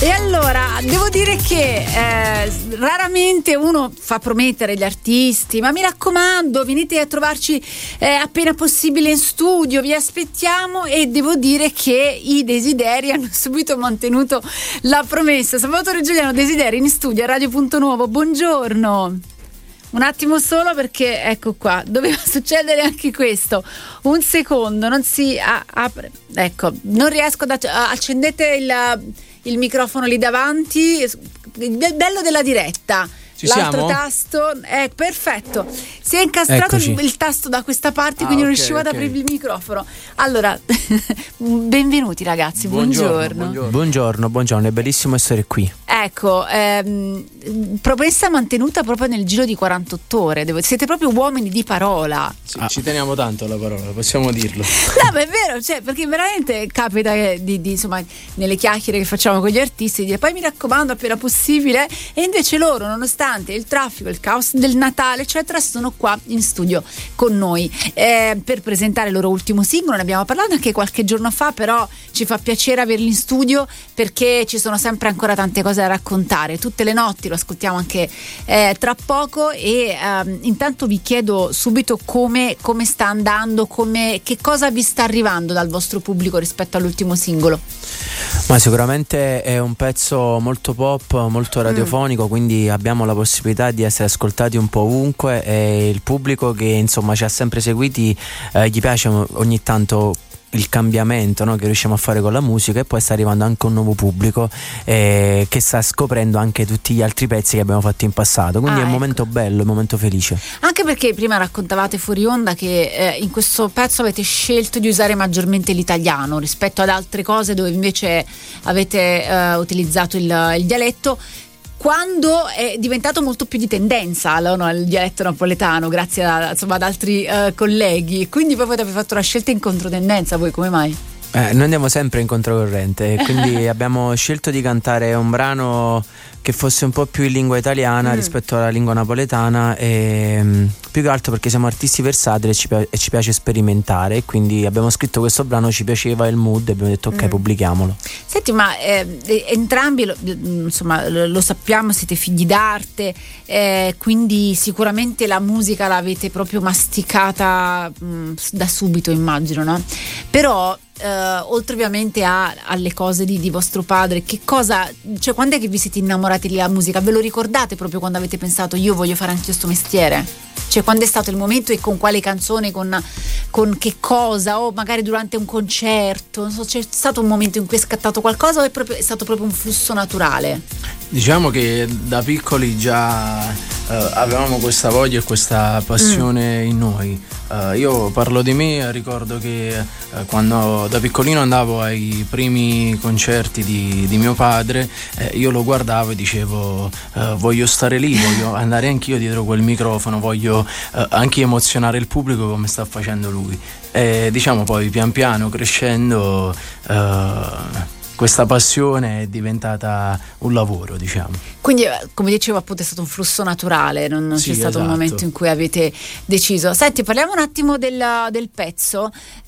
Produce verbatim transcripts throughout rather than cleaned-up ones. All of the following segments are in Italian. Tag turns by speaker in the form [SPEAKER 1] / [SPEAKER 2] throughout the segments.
[SPEAKER 1] E allora devo dire che eh, raramente uno fa promettere gli artisti, ma mi raccomando, venite a trovarci eh, appena possibile in studio, vi aspettiamo. E devo dire che i Desideri hanno subito mantenuto la promessa. Salvatore Giuliano, Desideri in studio a Radio Punto Nuovo, buongiorno. Un attimo solo, perché ecco qua, doveva succedere anche questo. Un secondo, non si a- apre. Ecco, non riesco ad acc- accendete il, il microfono lì davanti. Il bello della diretta.
[SPEAKER 2] Ci
[SPEAKER 1] L'altro
[SPEAKER 2] siamo?
[SPEAKER 1] tasto è perfetto. Si è incastrato il, il tasto da questa parte,
[SPEAKER 2] ah,
[SPEAKER 1] quindi non
[SPEAKER 2] okay,
[SPEAKER 1] riuscivo ad
[SPEAKER 2] okay.
[SPEAKER 1] aprire il microfono. Allora, benvenuti ragazzi, buongiorno.
[SPEAKER 2] Buongiorno, buongiorno.
[SPEAKER 3] Buongiorno, buongiorno, è bellissimo essere qui.
[SPEAKER 1] Ecco, ehm, promessa mantenuta proprio nel giro di quarantotto ore. Devo, siete proprio uomini di parola.
[SPEAKER 2] Sì,
[SPEAKER 3] Ah.
[SPEAKER 2] ci teniamo tanto alla parola, possiamo dirlo.
[SPEAKER 1] No, ma è vero, cioè, perché veramente capita che di, di, insomma, nelle chiacchiere che facciamo con gli artisti, di dire poi mi raccomando appena possibile, e invece loro, nonostante il traffico, il caos del Natale, eccetera, sono qua in studio con noi eh, per presentare il loro ultimo singolo. Ne abbiamo parlato anche qualche giorno fa, però ci fa piacere averli in studio perché ci sono sempre ancora tante cose da raccontare. Tutte le notti lo ascoltiamo anche eh, tra poco. E ehm, intanto vi chiedo subito come, come sta andando, come, che cosa vi sta arrivando dal vostro pubblico rispetto all'ultimo singolo.
[SPEAKER 3] Ma sicuramente è un pezzo molto pop, molto radiofonico, mm. quindi abbiamo la possibilità di essere ascoltati un po' ovunque, e il pubblico che insomma ci ha sempre seguiti eh, gli piace ogni tanto il cambiamento, no, che riusciamo a fare con la musica, e poi sta arrivando anche un nuovo pubblico eh, che sta scoprendo anche tutti gli altri pezzi che abbiamo fatto in passato, quindi
[SPEAKER 1] ah,
[SPEAKER 3] è un
[SPEAKER 1] ecco.
[SPEAKER 3] momento bello, un momento felice.
[SPEAKER 1] Anche perché prima raccontavate fuori onda che eh, in questo pezzo avete scelto di usare maggiormente l'italiano rispetto ad altre cose dove invece avete eh, utilizzato il, il dialetto, quando è diventato molto più di tendenza no, il dialetto napoletano, grazie a, insomma, ad altri uh, colleghi. Quindi poi avete fatto la scelta in controtendenza. Voi come mai?
[SPEAKER 3] Eh, noi andiamo sempre in controcorrente, quindi abbiamo scelto di cantare un brano che fosse un po' più in lingua italiana mm. rispetto alla lingua napoletana, e mh, più che altro perché siamo artisti versatili e ci, pi- e ci piace sperimentare, e quindi abbiamo scritto questo brano, ci piaceva il mood e abbiamo detto ok, mm. pubblichiamolo.
[SPEAKER 1] Senti, ma eh, entrambi lo, insomma lo, lo sappiamo, siete figli d'arte, eh, quindi sicuramente la musica l'avete proprio masticata mh, da subito, immagino, no? Però Uh, oltre ovviamente a, alle cose di, di vostro padre, che cosa, cioè quando è che vi siete innamorati della musica? Ve lo ricordate proprio quando avete pensato io voglio fare anche questo mestiere? Cioè quando è stato il momento e con quale canzone, con, con che cosa, o magari durante un concerto, non so, c'è stato un momento in cui è scattato qualcosa o è, proprio, è stato proprio un flusso naturale?
[SPEAKER 2] Diciamo che da piccoli già uh, avevamo questa voglia e questa passione mm. in noi. Uh, io parlo di me, ricordo che uh, quando da piccolino andavo ai primi concerti di, di mio padre, eh, io lo guardavo e dicevo uh, voglio stare lì, voglio andare anch'io dietro quel microfono, voglio uh, anche emozionare il pubblico come sta facendo lui. E diciamo poi pian piano crescendo uh, questa passione è diventata un lavoro, diciamo.
[SPEAKER 1] Quindi, come dicevo, appunto è stato un flusso naturale, non, non
[SPEAKER 2] sì,
[SPEAKER 1] c'è stato
[SPEAKER 2] esatto.
[SPEAKER 1] un momento in cui avete deciso. Senti, parliamo un attimo del, del pezzo,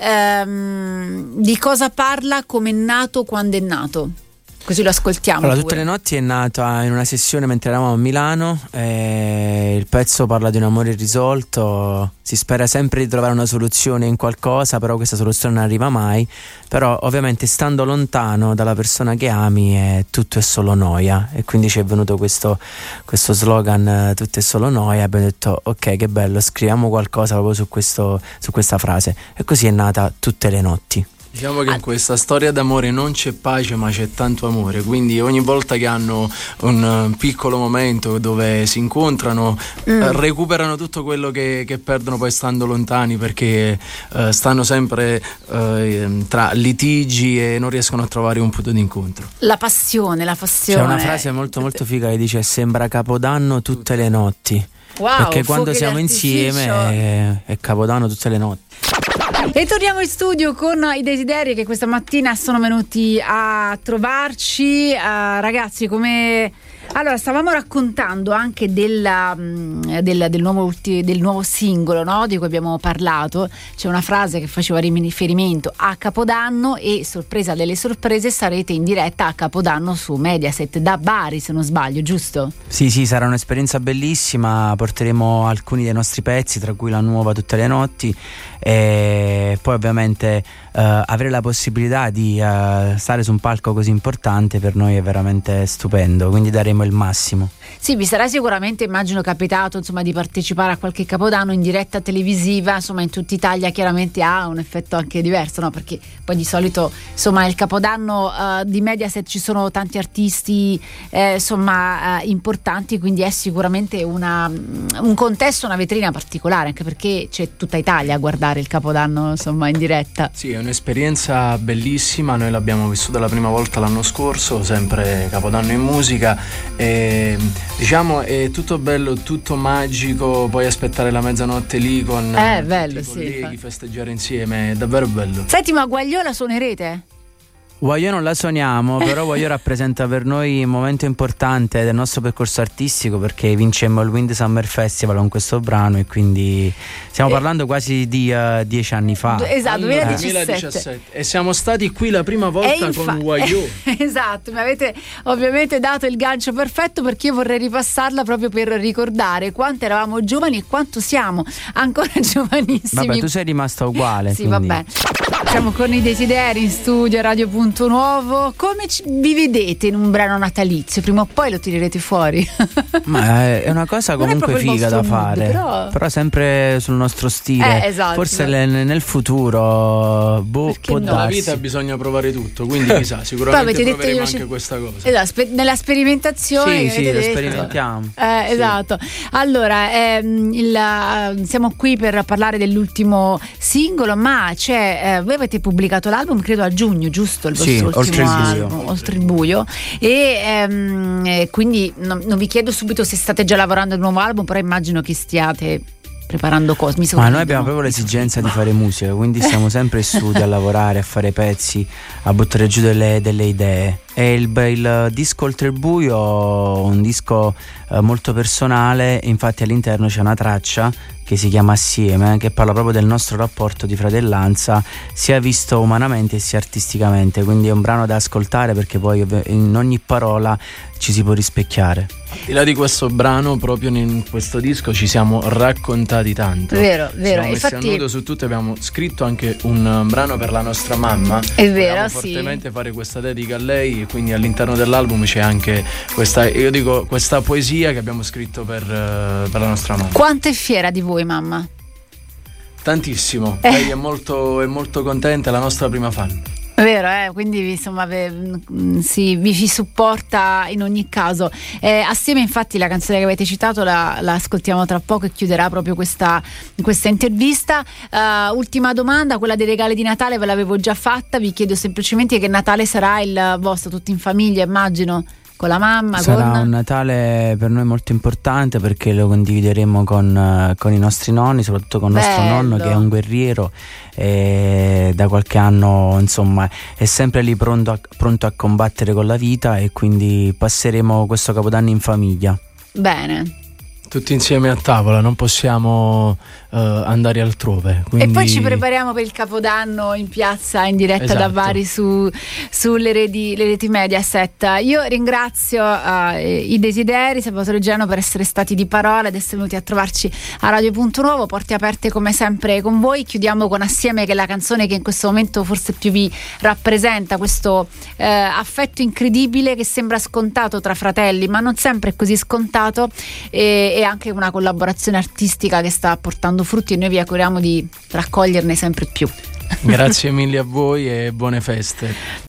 [SPEAKER 1] ehm, di cosa parla, come è nato, quando è nato, così lo ascoltiamo.
[SPEAKER 3] Allora,
[SPEAKER 1] pure.
[SPEAKER 3] Tutte le notti è nata in una sessione mentre eravamo a Milano, e il pezzo parla di un amore irrisolto, si spera sempre di trovare una soluzione in qualcosa, però questa soluzione non arriva mai, però ovviamente stando lontano dalla persona che ami è, tutto è solo noia, e quindi ci è venuto questo, questo slogan tutto è solo noia, abbiamo detto ok, che bello, scriviamo qualcosa proprio su, questo, su questa frase, e così è nata Tutte le notti.
[SPEAKER 2] Diciamo che in questa storia d'amore non c'è pace ma c'è tanto amore, quindi ogni volta che hanno un piccolo momento dove si incontrano mm. eh, recuperano tutto quello che, che perdono poi stando lontani, perché eh, stanno sempre eh, tra litigi e non riescono a trovare un punto d'incontro.
[SPEAKER 1] La passione, la passione.
[SPEAKER 3] C'è una frase molto molto figa che dice sembra Capodanno tutte le notti.
[SPEAKER 1] Wow,
[SPEAKER 3] perché quando siamo insieme è, è Capodanno tutte le notti.
[SPEAKER 1] E torniamo in studio con i Desideri che questa mattina sono venuti a trovarci. Uh, ragazzi, come Allora, stavamo raccontando anche della, del, del, nuovo, del nuovo singolo, no? Di cui abbiamo parlato. C'è una frase che faceva riferimento a Capodanno e, sorpresa delle sorprese, sarete in diretta a Capodanno su Mediaset da Bari, se non sbaglio, giusto?
[SPEAKER 3] Sì, sì, sarà un'esperienza bellissima, porteremo alcuni dei nostri pezzi, tra cui la nuova Tutte le notti, e poi ovviamente uh, avere la possibilità di uh, stare su un palco così importante per noi è veramente stupendo, quindi daremo il massimo.
[SPEAKER 1] Sì, vi sarà sicuramente, immagino, capitato insomma di partecipare a qualche Capodanno in diretta televisiva, insomma in tutta Italia chiaramente ha un effetto anche diverso, no? Perché poi di solito insomma il Capodanno uh, di Mediaset ci sono tanti artisti eh, insomma uh, importanti, quindi è sicuramente una, un contesto, una vetrina particolare, anche perché c'è tutta Italia a guardare il Capodanno insomma in diretta.
[SPEAKER 2] Sì, è un'esperienza bellissima, noi l'abbiamo vissuta la prima volta l'anno scorso, sempre Capodanno in musica, e diciamo è tutto bello, tutto magico, poi aspettare la mezzanotte lì con
[SPEAKER 1] eh, bello,
[SPEAKER 2] tutti i colleghi,
[SPEAKER 1] sì,
[SPEAKER 2] festeggiare insieme, è davvero bello.
[SPEAKER 1] Senti, ma Guagliola suonerete?
[SPEAKER 3] Guagliò non la suoniamo, però Guagliò rappresenta per noi un momento importante del nostro percorso artistico, perché vincemmo il Wind Summer Festival con questo brano e quindi stiamo
[SPEAKER 1] eh,
[SPEAKER 3] parlando quasi di uh, dieci anni fa.
[SPEAKER 1] Esatto,
[SPEAKER 2] allora,
[SPEAKER 1] duemiladiciassette.
[SPEAKER 2] duemiladiciassette. E siamo stati qui la prima volta
[SPEAKER 1] infa-
[SPEAKER 2] con Guagliò.
[SPEAKER 1] Esatto, mi avete ovviamente dato il gancio perfetto, perché io vorrei ripassarla proprio per ricordare quanto eravamo giovani e quanto siamo ancora giovanissimi.
[SPEAKER 3] Vabbè, tu sei rimasta uguale.
[SPEAKER 1] Sì,
[SPEAKER 3] quindi.
[SPEAKER 1] vabbè. Siamo con i Desideri in studio a Radio Punto Nuovo. Come ci, vi vedete in un brano natalizio? Prima o poi lo tirerete fuori?
[SPEAKER 3] Ma è una cosa comunque figa da fare,
[SPEAKER 1] mood, però...
[SPEAKER 3] però sempre sul nostro stile.
[SPEAKER 1] Eh, esatto.
[SPEAKER 3] Forse le, nel futuro boh, può
[SPEAKER 1] no?
[SPEAKER 3] darsi.
[SPEAKER 2] Nella vita bisogna provare tutto, quindi chissà, sicuramente
[SPEAKER 1] detto
[SPEAKER 2] proveremo
[SPEAKER 1] io
[SPEAKER 2] anche
[SPEAKER 1] ci...
[SPEAKER 2] questa cosa.
[SPEAKER 1] Esatto, spe- nella sperimentazione.
[SPEAKER 3] Sì,
[SPEAKER 1] che
[SPEAKER 3] sì,
[SPEAKER 1] avete
[SPEAKER 3] lo
[SPEAKER 1] detto.
[SPEAKER 3] sperimentiamo.
[SPEAKER 1] Eh,
[SPEAKER 3] Sì.
[SPEAKER 1] Esatto. Allora, ehm, il, siamo qui per parlare dell'ultimo singolo, ma c'è, eh, voi avete pubblicato l'album credo a giugno, giusto? Il
[SPEAKER 3] Sì,
[SPEAKER 1] vostro
[SPEAKER 3] Oltre
[SPEAKER 1] ultimo
[SPEAKER 3] il buio.
[SPEAKER 1] album, Oltre il buio, e ehm, eh, quindi non, non vi chiedo subito se state già lavorando al nuovo album, però immagino che stiate preparando cose. Mi
[SPEAKER 3] Ma noi abbiamo proprio l'esigenza di fare musica, quindi siamo sempre in studio a lavorare, a fare pezzi, a buttare giù delle, delle idee. E il, il disco Oltre il buio, un disco eh, molto personale, infatti all'interno c'è una traccia che si chiama Assieme, che parla proprio del nostro rapporto di fratellanza, sia visto umanamente sia artisticamente, quindi è un brano da ascoltare perché poi in ogni parola ci si può rispecchiare.
[SPEAKER 2] Al di là di questo brano, proprio in questo disco ci siamo raccontati tanto.
[SPEAKER 1] Vero, vero.
[SPEAKER 2] Siamo messi
[SPEAKER 1] Infatti,
[SPEAKER 2] a nudo su tutto, abbiamo scritto anche un brano per la nostra mamma.
[SPEAKER 1] È vero,
[SPEAKER 2] Vogliamo
[SPEAKER 1] sì.
[SPEAKER 2] fortemente fare questa dedica a lei, e quindi all'interno dell'album c'è anche questa, io dico, questa poesia che abbiamo scritto per, uh, per la nostra mamma.
[SPEAKER 1] Quanto è fiera di voi, mamma?
[SPEAKER 2] Tantissimo,
[SPEAKER 1] Eh.
[SPEAKER 2] lei è molto, è molto contenta, è la nostra prima fan.
[SPEAKER 1] Vero, eh? Quindi insomma ve, sì, vi ci supporta in ogni caso. Eh, assieme, infatti, la canzone che avete citato la, la ascoltiamo tra poco e chiuderà proprio questa, questa intervista. Uh, ultima domanda, quella dei regali di Natale ve l'avevo già fatta, vi chiedo semplicemente che Natale sarà il vostro, tutti in famiglia, immagino, con la mamma.
[SPEAKER 3] Sarà
[SPEAKER 1] con...
[SPEAKER 3] un Natale per noi molto importante perché lo condivideremo con, con i nostri nonni, soprattutto con il nostro
[SPEAKER 1] Bello.
[SPEAKER 3] nonno che è un guerriero e da qualche anno insomma è sempre lì pronto a, pronto a combattere con la vita, e quindi passeremo questo Capodanno in famiglia.
[SPEAKER 1] Bene.
[SPEAKER 2] Tutti insieme a tavola, non possiamo uh, andare altrove. Quindi...
[SPEAKER 1] E poi ci prepariamo per il Capodanno in piazza, in diretta
[SPEAKER 2] Esatto.
[SPEAKER 1] da Bari su, sulle reti, le reti Mediaset. Io ringrazio uh, i Desideri, Salvatore Geno, per essere stati di parola ed essere venuti a trovarci a Radio Punto Nuovo. Porte aperte come sempre con voi. Chiudiamo con Assieme, che è la canzone che in questo momento forse più vi rappresenta, questo uh, affetto incredibile che sembra scontato tra fratelli, ma non sempre è così scontato, e, e anche una collaborazione artistica che sta portando frutti, e noi vi auguriamo di raccoglierne sempre più.
[SPEAKER 2] Grazie mille a voi e buone feste.